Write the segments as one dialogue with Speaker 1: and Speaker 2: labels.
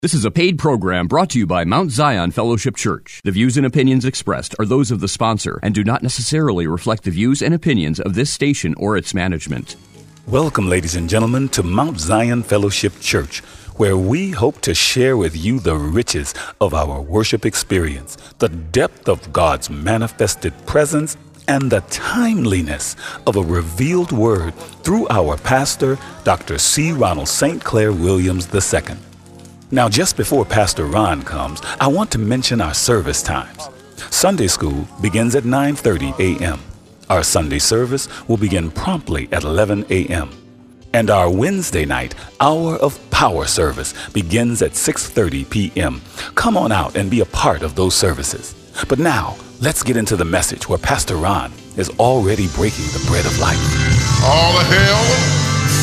Speaker 1: This is a paid program brought to you by Mount Zion Fellowship Church. The views and opinions expressed are those of the sponsor and do not necessarily reflect the views and opinions of this station or its management.
Speaker 2: Welcome, ladies and gentlemen, to Mount Zion Fellowship Church, where we hope to share with you the riches of our worship experience, the depth of God's manifested presence, and the timeliness of a revealed word through our pastor, Dr. C. Ronald St. Clair Williams II. Now, just before Pastor Ron comes, I want to mention our service times. Sunday school begins at 9:30 a.m. Our Sunday service will begin promptly at 11 a.m. And our Wednesday night Hour of Power service begins at 6:30 p.m. Come on out and be a part of those services. But now, let's get into the message where Pastor Ron is already breaking the bread of life.
Speaker 3: All the hell.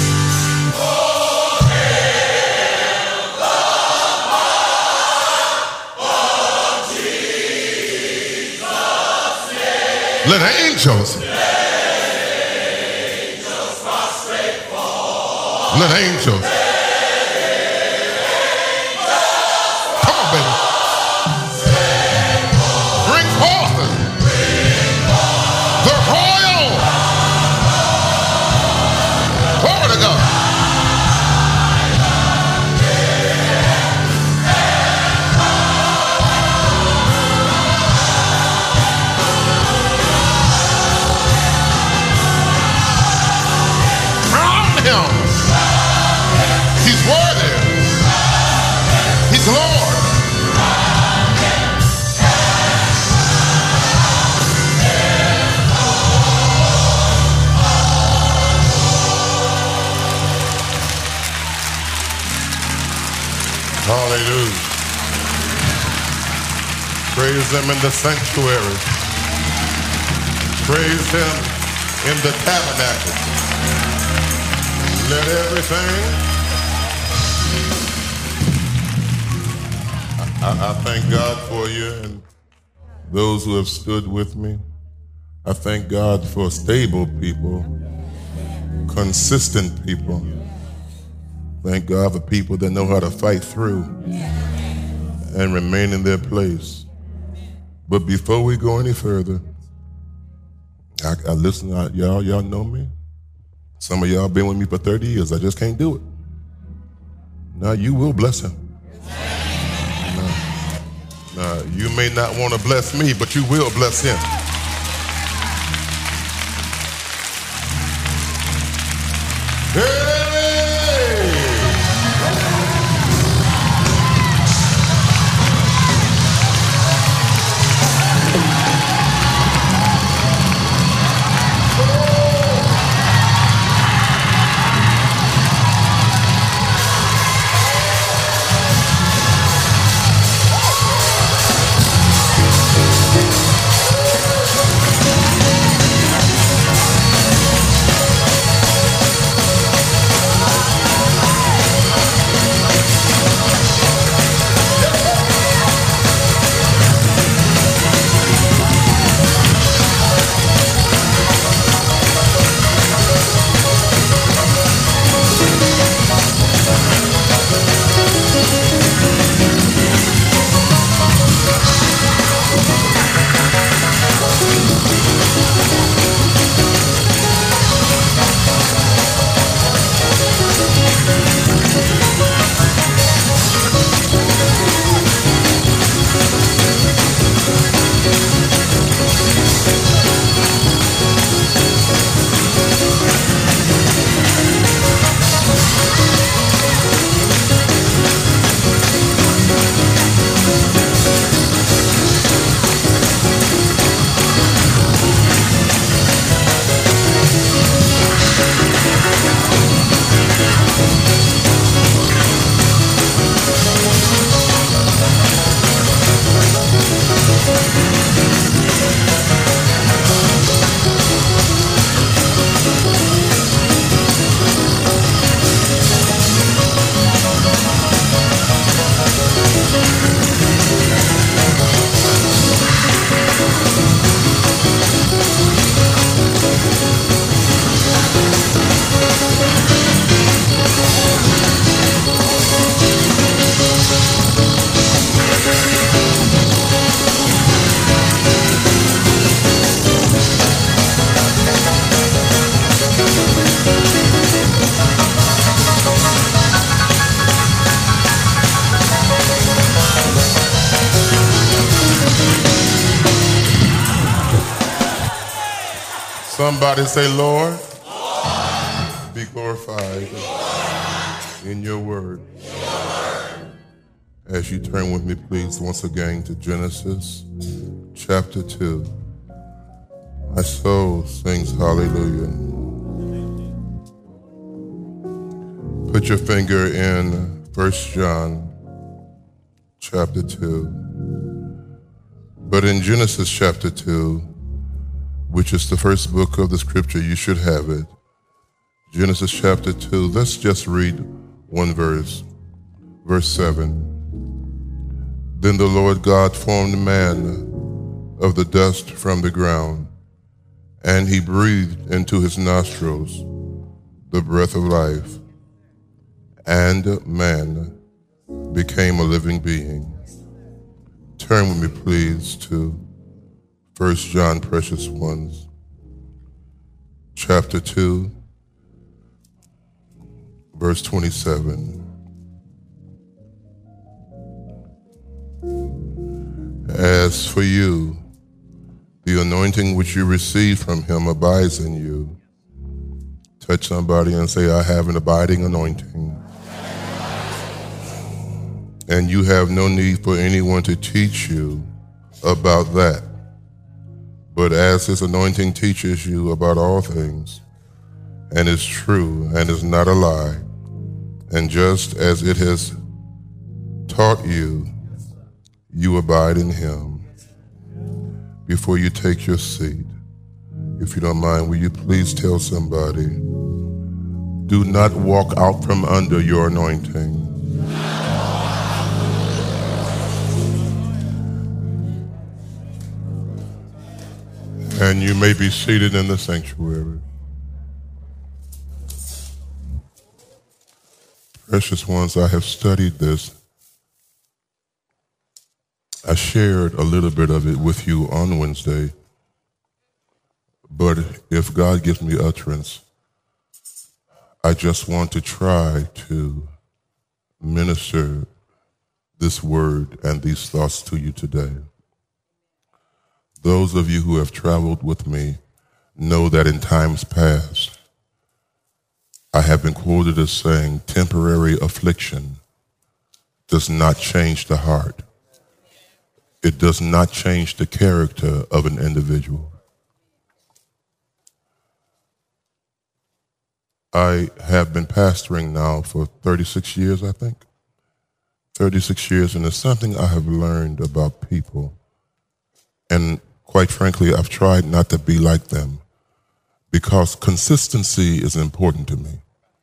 Speaker 3: Let angels prostrate for. Let angels. Come on, baby. Bring forth the royal. Glory to God. He's worthy. He's Lord. Hallelujah. Praise him in the sanctuary. Praise him in the tabernacle. Let everything. I thank God for you and those who have stood with me. I thank God for stable people, consistent people. Thank God for people that know how to fight through and remain in their place. But before we go any further, I listen, y'all know me. Some of y'all been with me for 30 years. I just can't do it. Now you will bless him. Now, you may not want to bless me, but you will bless him. Hey! Somebody say, Lord, be glorified in your word. As you turn with me, please, once again to Genesis chapter 2. My soul sings hallelujah. Put your finger in 1 John chapter 2. But in Genesis chapter 2, which is the first book of the scripture, you should have it. Genesis chapter 2, let's just read one verse. Verse 7. Then the Lord God formed man of the dust from the ground, and he breathed into his nostrils the breath of life, and man became a living being. Turn with me, please, to 1 John, precious ones, chapter 2, verse 27. As for you, the anointing which you receive from him abides in you. Touch somebody and say, I have an abiding anointing. And you have no need for anyone to teach you about that. But as his anointing teaches you about all things, and is true and is not a lie, and just as it has taught you, you abide in him. Before you take your seat, if you don't mind, will you please tell somebody, do not walk out from under your anointing. And you may be seated in the sanctuary. Precious ones, I have studied this. I shared a little bit of it with you on Wednesday, but if God gives me utterance, I just want to try to minister this word and these thoughts to you today. Those of you who have traveled with me know that in times past, I have been quoted as saying, temporary affliction does not change the heart. It does not change the character of an individual. I have been pastoring now for 36 years, I think. 36 years, and it's something I have learned about people. And quite frankly, I've tried not to be like them because consistency is important to me.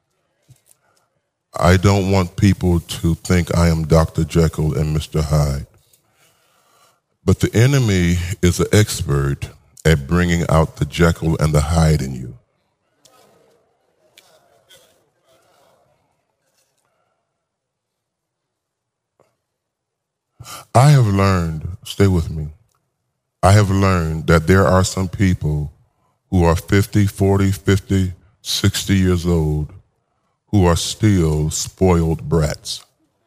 Speaker 3: I don't want people to think I am Dr. Jekyll and Mr. Hyde. But the enemy is an expert at bringing out the Jekyll and the Hyde in you. I have learned, stay with me, I have learned that there are some people who are 50, 40, 50, 60 years old who are still spoiled brats.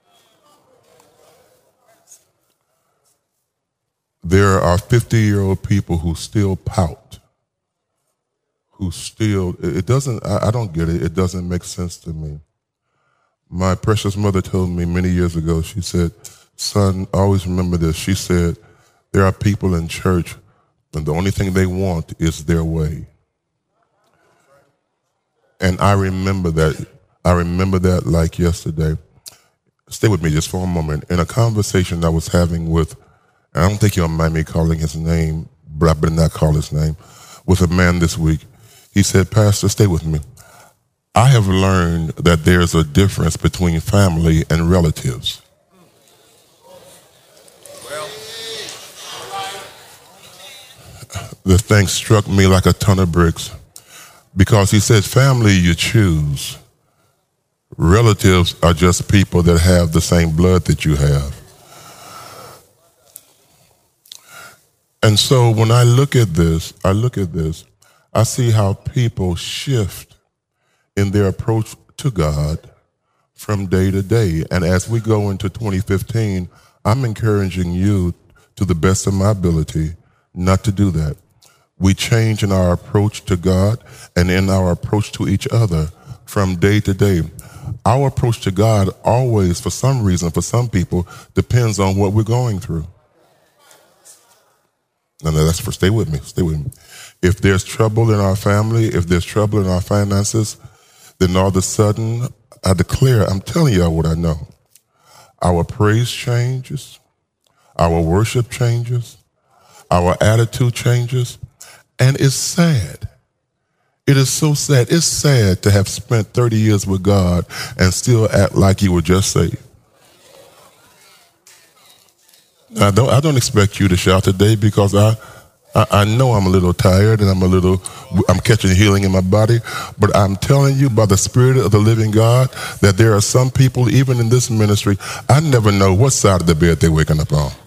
Speaker 3: There are 50-year-old people who still pout, who still, I don't get it. It doesn't make sense to me. My precious mother told me many years ago, she said, son, always remember this. She said, there are people in church and the only thing they want is their way. And I remember that. I remember that like yesterday. Stay with me just for a moment. In a conversation I was having with, and I don't think you'll mind me calling his name, but I better not call his name, with a man this week. He said, Pastor, stay with me. I have learned that there's a difference between family and relatives. The thing struck me like a ton of bricks because he said, family you choose. Relatives are just people that have the same blood that you have. And so when I look at this, I see how people shift in their approach to God from day to day. And as we go into 2015, I'm encouraging you to the best of my ability not to do that. We change in our approach to God and in our approach to each other from day to day. Our approach to God always, for some reason, for some people, depends on what we're going through. No, that's for, stay with me. If there's trouble in our family, if there's trouble in our finances, then all of a sudden, I declare, I'm telling y'all what I know. Our praise changes, our worship changes, our attitude changes, and it's sad. It is so sad. It's sad to have spent 30 years with God and still act like you were just saved. I don't expect you to shout today because I know I'm a little tired and I'm catching healing in my body, but I'm telling you by the Spirit of the living God that there are some people, even in this ministry, I never know what side of the bed they're waking up on.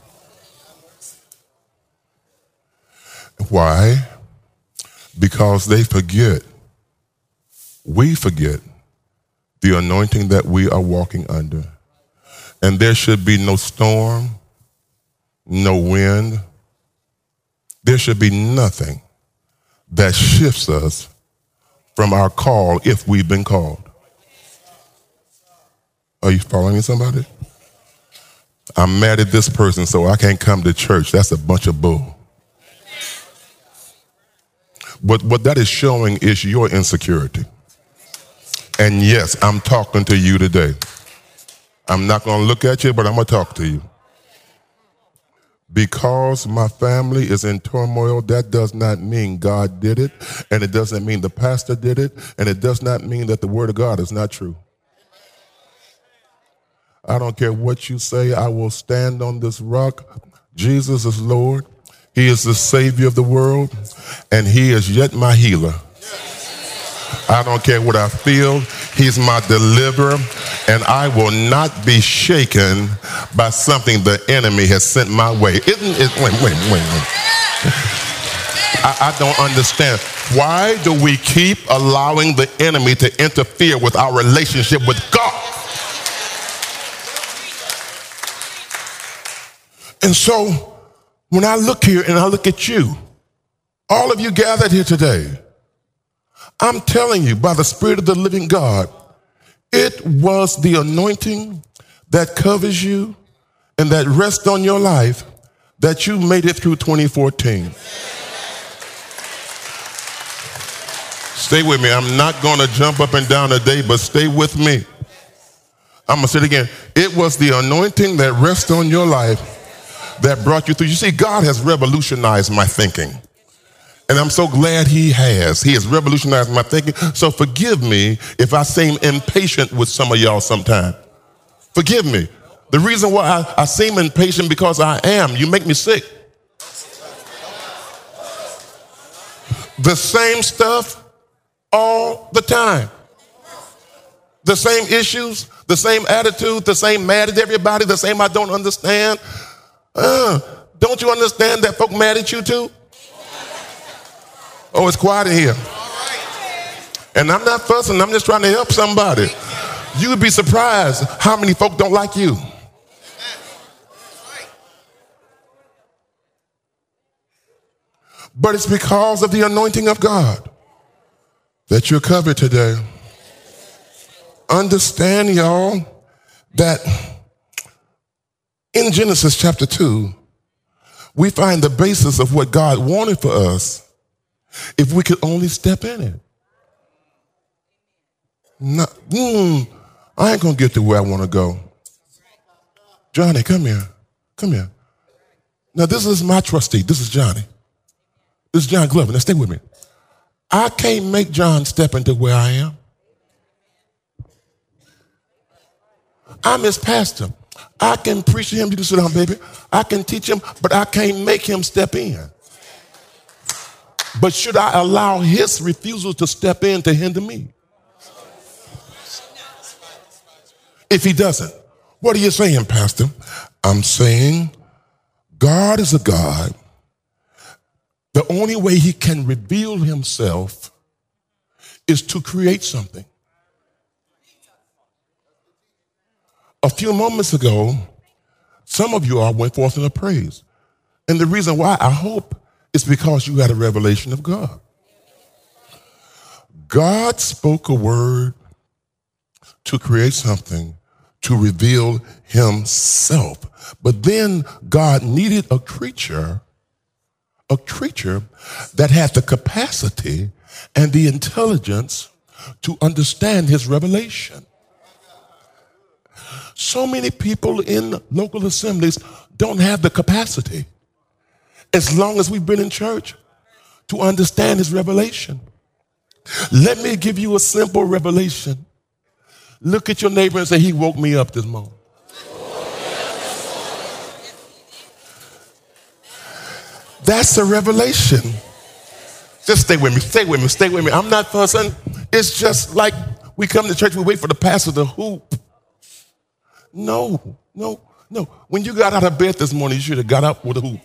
Speaker 3: Why? Because they forget, we forget the anointing that we are walking under. And there should be no storm, no wind. There should be nothing that shifts us from our call if we've been called. Are you following me, somebody? I'm mad at this person, so I can't come to church. That's a bunch of bull. What that is showing is your insecurity. And yes, I'm talking to you today. I'm not going to look at you, but I'm going to talk to you. Because my family is in turmoil, that does not mean God did it, and it doesn't mean the pastor did it, and it does not mean that the word of God is not true. I don't care what you say, I will stand on this rock. Jesus is Lord. He is the Savior of the world, and he is yet my healer. I don't care what I feel. He's my deliverer, and I will not be shaken by something the enemy has sent my way. Isn't it? Wait. I don't understand. Why do we keep allowing the enemy to interfere with our relationship with God? And so, when I look here and I look at you, all of you gathered here today, I'm telling you, by the Spirit of the living God, it was the anointing that covers you and that rests on your life that you made it through 2014. Stay with me. I'm not going to jump up and down today, but stay with me. I'm going to say it again. It was the anointing that rests on your life that brought you through. You see, God has revolutionized my thinking. And I'm so glad he has. He has revolutionized my thinking. So forgive me if I seem impatient with some of y'all sometime. Forgive me. The reason why I seem impatient because I am. You make me sick. The same stuff all the time. The same issues, the same attitude, the same mad at everybody, the same I don't understand. Don't you understand that folk mad at you too? Oh, it's quiet in here. And I'm not fussing, I'm just trying to help somebody. You would be surprised how many folk don't like you. But it's because of the anointing of God that you're covered today. Understand, y'all, that in Genesis chapter 2, we find the basis of what God wanted for us if we could only step in it. I ain't going to get to where I want to go. Johnny, come here. Come here. Now, this is my trustee. This is Johnny. This is John Glover. Now, stay with me. I can't make John step into where I am. I'm his pastor. I can preach to him. You can sit down, baby. I can teach him, but I can't make him step in. But should I allow his refusal to step in to hinder me? If he doesn't, what are you saying, Pastor? I'm saying God is a God. The only way he can reveal himself is to create something. A few moments ago, some of you all went forth in a praise. And the reason why, I hope, It's because you had a revelation of God. God spoke a word to create something, to reveal himself. But then God needed a creature that had the capacity and the intelligence to understand his revelation. So many people in local assemblies don't have the capacity, as long as we've been in church, to understand his revelation. Let me give you a simple revelation. Look at your neighbor and say, he woke me up this morning. That's a revelation. Just stay with me, stay with me, stay with me. I'm not fussing. It's just like we come to church, we wait for the pastor to hoop. No. When you got out of bed this morning, you should have got up with a hoop.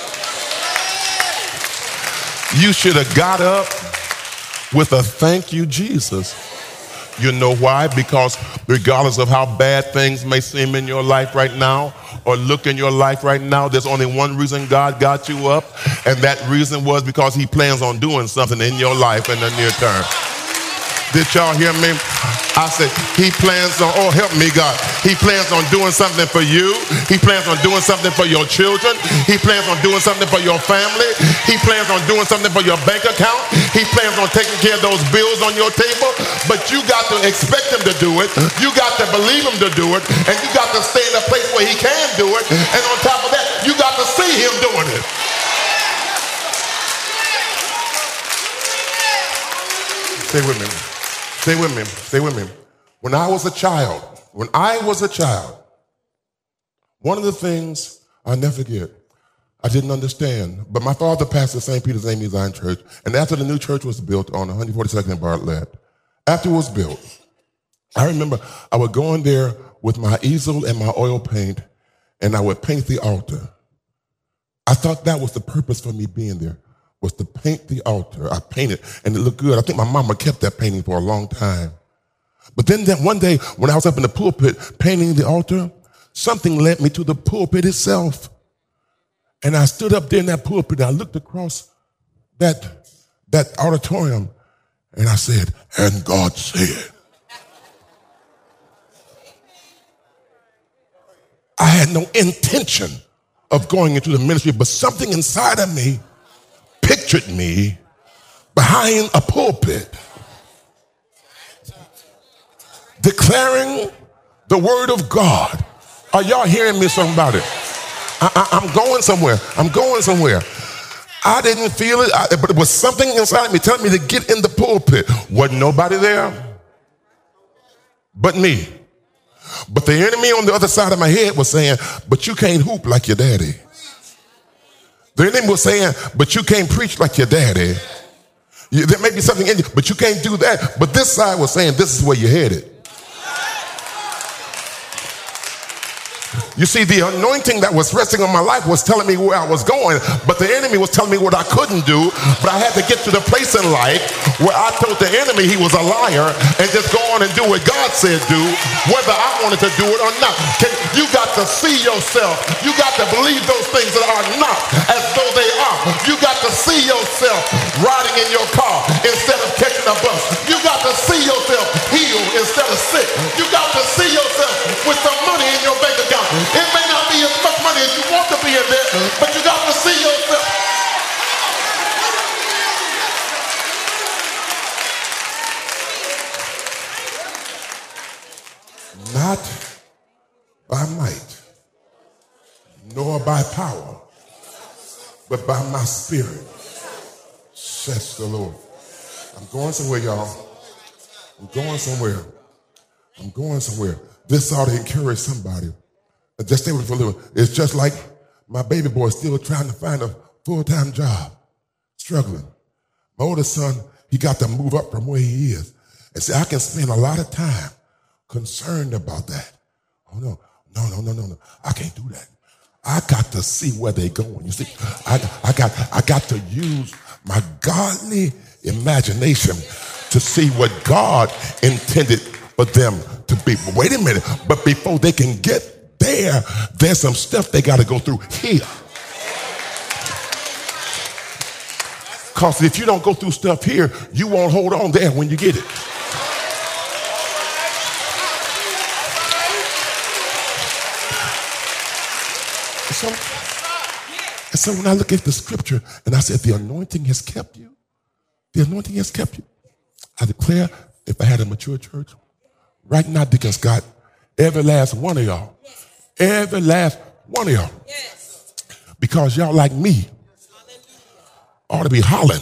Speaker 3: You should have got up with a thank you, Jesus. You know why? Because regardless of how bad things may seem in your life right now or look in your life right now, there's only one reason God got you up, and that reason was because he plans on doing something in your life in the near term. Did y'all hear me? I said, he plans on, oh, help me, God. He plans on doing something for you. He plans on doing something for your children. He plans on doing something for your family. He plans on doing something for your bank account. He plans on taking care of those bills on your table. But you got to expect him to do it. You got to believe him to do it. And you got to stay in a place where he can do it. And on top of that, you got to see him doing it. Stay with me. Stay with me. Stay with me. When I was a child, one of the things I'll never forget, I didn't understand. But my father pastored St. Peter's Amy Zion Church, and after the new church was built on 142nd and Bartlett, after it was built, I remember I would go in there with my easel and my oil paint, and I would paint the altar. I thought that was the purpose for me being there, was to paint the altar. I painted, and it looked good. I think my mama kept that painting for a long time. But then one day, when I was up in the pulpit painting the altar, something led me to the pulpit itself. And I stood up there in that pulpit, and I looked across that auditorium, and I said, and God said. I had no intention of going into the ministry, but something inside of me pictured me behind a pulpit declaring the word of God. Are y'all hearing me, somebody? I'm going somewhere. I didn't feel it, but it was something inside me telling me to get in the pulpit. Wasn't nobody there but me. But the enemy on the other side of my head was saying, but you can't hoop like your daddy. The enemy was saying, but you can't preach like your daddy. There may be something in you, but you can't do that. But this side was saying, this is where you're headed. You see, the anointing that was resting on my life was telling me where I was going, but the enemy was telling me what I couldn't do. But I had to get to the place in life where I told the enemy he was a liar and just go on and do what God said do, whether I wanted to do it or not. You got to see yourself. You got to believe those things that are not as though they are. You got to see yourself riding in your car instead of catching a bus. You got to see yourself healed instead of sick. You got to see yourself with some money in your bank account. It may not be as much money as you want to be in there, but you got to see yourself. Not by might, nor by power, but by my spirit, says the Lord. I'm going somewhere, y'all. I'm going somewhere. This ought to encourage somebody. Just stay with me for a little. It's just like my baby boy still trying to find a full-time job, struggling. My oldest son, he got to move up from where he is. And see, I can spend a lot of time concerned about that. Oh, no. I can't do that. I got to see where they're going. You see, I got to use my godly imagination to see what God intended for them to be. But wait a minute. But before they can get there's some stuff they got to go through here. Because if you don't go through stuff here, you won't hold on there when you get it. And so when I look at the scripture and I said, the anointing has kept you. The anointing has kept you. I declare, if I had a mature church, right now, Deacon Scott, every last one of y'all, every last one of y'all, because y'all like me, ought to be hollering.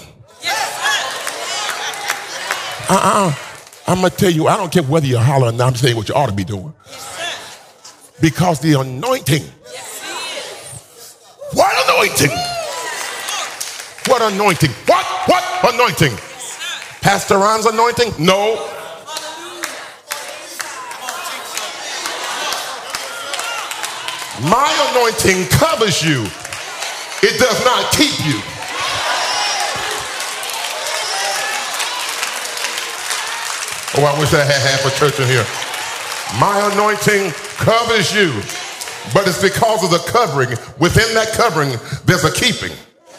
Speaker 3: I'm going to tell you, I don't care whether you're hollering or not, I'm saying what you ought to be doing. Because the anointing. What anointing? What anointing? What anointing? Pastor Ron's anointing? No. My anointing covers you. It does not keep you. Oh, I wish I had half a church in here. My anointing covers you, but it's because of the covering. Within that covering, there's a keeping.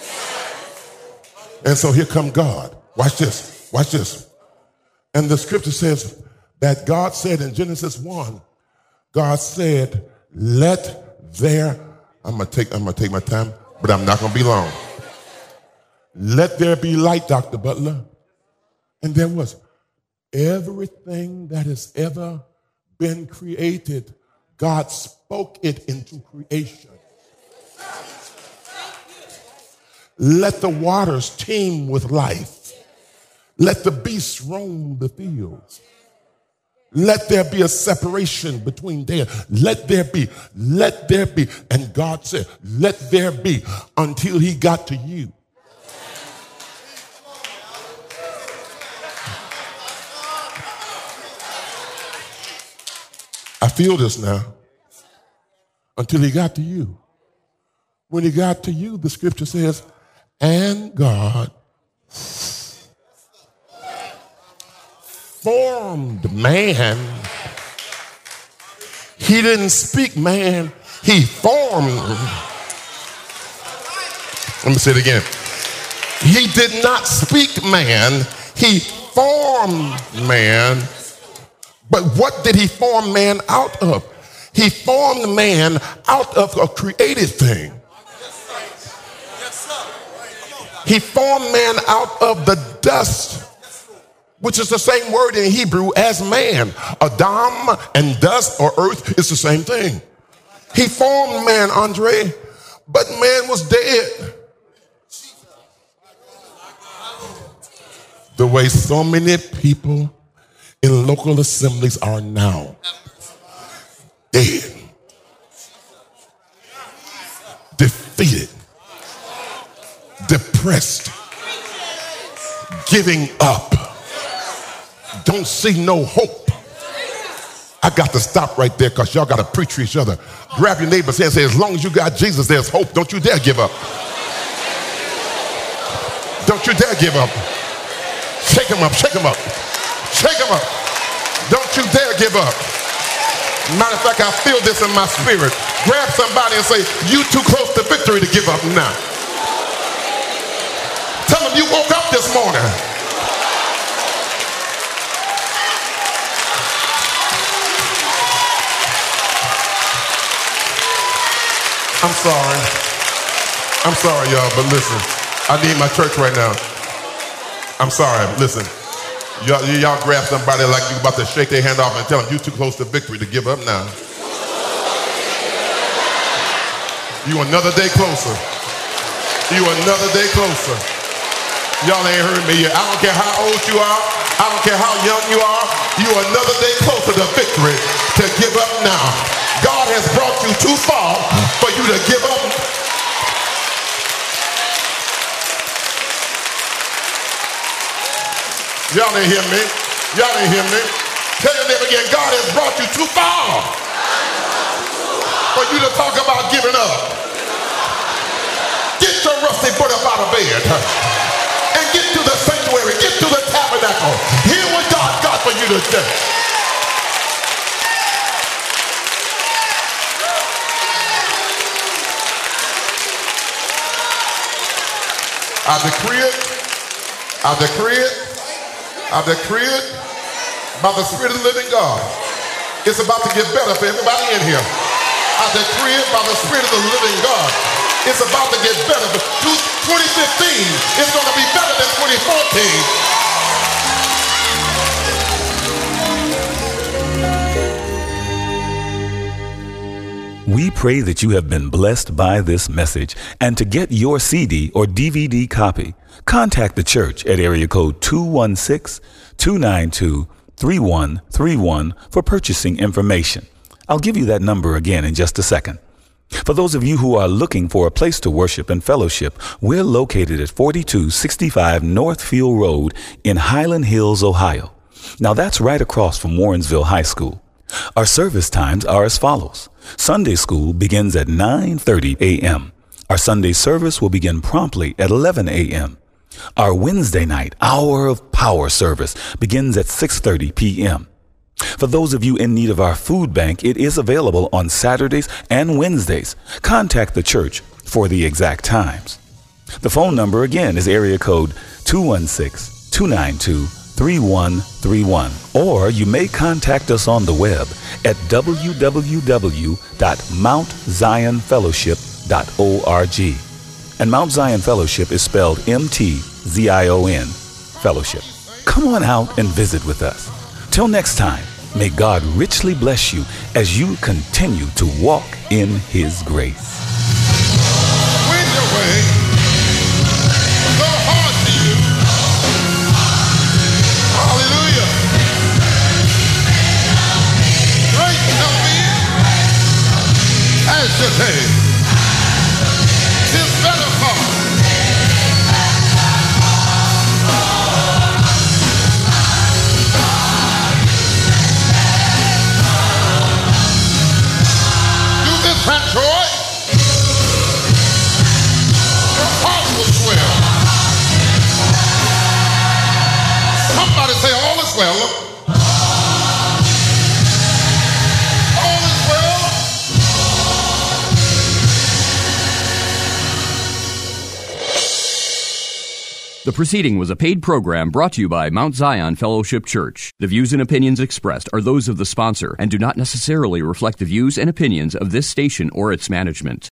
Speaker 3: And so here come God. Watch this. Watch this. And the scripture says that God said in Genesis 1, God said, let there, I'm gonna take my time, but I'm not gonna be long. Let there be light, Dr. Butler. And there was. Everything that has ever been created, God spoke it into creation. Let the waters teem with life. Let the beasts roam the fields. Let there be a separation between there. Let there be. And God said, let there be, until he got to you. I feel this now. Until he got to you. When he got to you, the scripture says, and God formed man. He didn't speak man, he formed. Let me say it again. He did not speak man, he formed man. But what did he form man out of? He formed man out of a created thing. He formed man out of the dust, which is the same word in Hebrew as man. Adam and dust or earth is the same thing. He formed man, Andre, but man was dead. The way so many people in local assemblies are now dead, defeated, depressed, giving up, don't see no hope. I got to stop right there because y'all got to preach to each other. Grab your neighbor's hand and say, as long as you got Jesus, there's hope. Don't you dare give up. Don't you dare give up. Shake him up, shake him up. Shake him up. Don't you dare give up. Matter of fact, I feel this in my spirit. Grab somebody and say, you too close to victory to give up now. Tell them you woke up this morning. I'm sorry, y'all, but listen, I need my church right now. I'm sorry, listen. Y'all grab somebody like you about to shake their hand off and tell them you too close to victory to give up now. You another day closer. You another day closer. Y'all ain't heard me yet. I don't care how old you are. I don't care how young you are. You another day closer to victory to give up now. God has brought you too far for you to give up. Y'all didn't hear me. Y'all didn't hear me. Tell your neighbor again, God has brought you too far for you to talk about giving up. Get your rusty foot up out of bed and get to the sanctuary, get to the tabernacle. Hear what God got for you today. I decree it. I decree it. I decree it by the Spirit of the living God. It's about to get better for everybody in here. I decree it by the Spirit of the living God. It's about to get better. 2015 is going to be better than 2014.
Speaker 2: We pray that you have been blessed by this message. And to get your CD or DVD copy, contact the church at area code 216-292-3131 for purchasing information. I'll give you that number again in just a second. For those of you who are looking for a place to worship and fellowship, we're located at 4265 Northfield Road in Highland Hills, Ohio. Now that's right across from Warrensville High School. Our service times are as follows. Sunday school begins at 9:30 a.m. Our Sunday service will begin promptly at 11 a.m. Our Wednesday night Hour of Power service begins at 6:30 p.m. For those of you in need of our food bank, it is available on Saturdays and Wednesdays. Contact the church for the exact times. The phone number again is area code 216-292-3131. Or you may contact us on the web at www.mountzionfellowship.org. And Mount Zion Fellowship is spelled M-T-Z-I-O-N, Fellowship. Come on out and visit with us. Till next time, may God richly bless you as you continue to walk in His grace.
Speaker 3: When your way so hard to you. Hallelujah. Great shall be as your day. His better part. And joy, your heart will swell. Somebody say, all is well. All is well.
Speaker 1: The preceding was a paid program brought to you by Mount Zion Fellowship Church. The views and opinions expressed are those of the sponsor and do not necessarily reflect the views and opinions of this station or its management.